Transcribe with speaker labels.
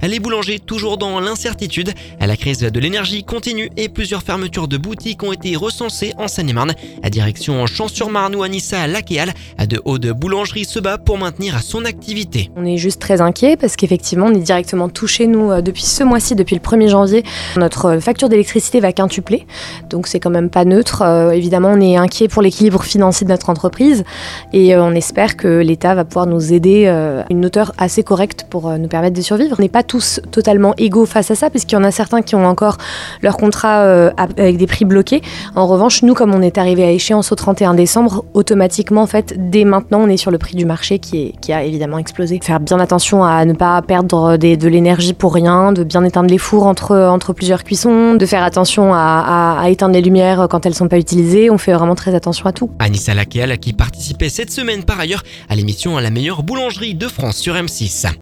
Speaker 1: Les boulangers toujours dans l'incertitude. La crise de l'énergie continue et plusieurs fermetures de boutiques ont été recensées en Seine-et-Marne. À direction Champs-sur-Marne ou à Nice à Laquéal, de Haute Boulangerie se bat pour maintenir son activité.
Speaker 2: On est juste très inquiets parce qu'effectivement on est directement touchés nous depuis ce mois-ci, depuis le 1er janvier. Notre facture d'électricité va quintupler, donc c'est quand même pas neutre. Évidemment on est inquiet pour l'équilibre financier de notre entreprise et on espère que l'État va pouvoir nous aider à une hauteur assez correcte pour nous permettre de survivre. On n'est pas tous totalement égaux face à ça parce qu'il y en a certains qui ont encore leur contrat avec des prix bloqués. En revanche, nous comme on est arrivé à échéance au 31 décembre, automatiquement en fait dès maintenant on est sur le prix du marché qui a évidemment explosé. Faire bien attention à ne pas perdre de l'énergie pour rien, de bien éteindre les fours entre plusieurs cuissons, de faire attention à éteindre les lumières quand elles ne sont pas utilisées. On fait vraiment très attention à tout.
Speaker 1: Anissa Laquéal qui participait cette semaine par ailleurs à l'émission La meilleure boulangerie de France sur M6.